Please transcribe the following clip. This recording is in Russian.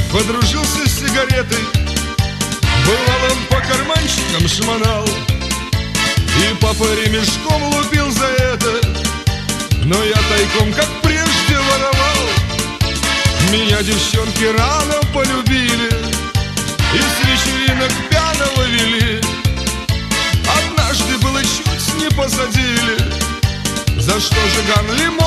подружился с сигаретой. Бывал он по карманчикам шмонал, и папа ремешком лупил за это. Но я тайком, как прежде, воровал. Меня девчонки рано полюбили и с вечеринок пьяного вели. Однажды было чуть не посадили, за что же Ганли